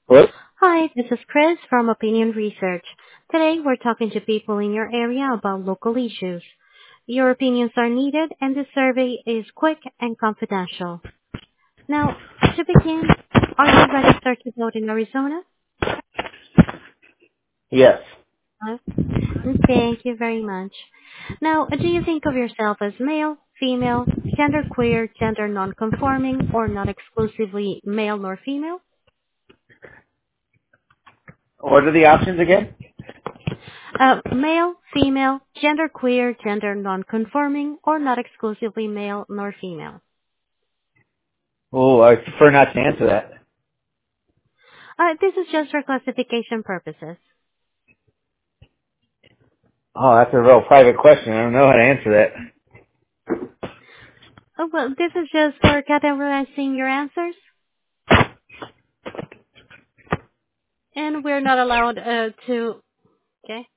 Hello? Hi, this is Chris from Opinion Research. Today, we're talking to people in your area about local issues. Your opinions are needed, and the survey is quick and confidential. Now, to begin, are you registered to vote in Arizona? Yes. Uh, Thank you very much. Now, do you think of yourself as male, female, genderqueer, gender nonconforming, or not exclusively male nor female? What are the options again? Male, female, genderqueer, gender nonconforming, or not exclusively male nor female. Oh, I prefer not to answer that. This is just for classification purposes. Oh, that's a real private question. I don't know how to answer that. Well, this is just for categorizing your answers, and we're not allowed to. Okay.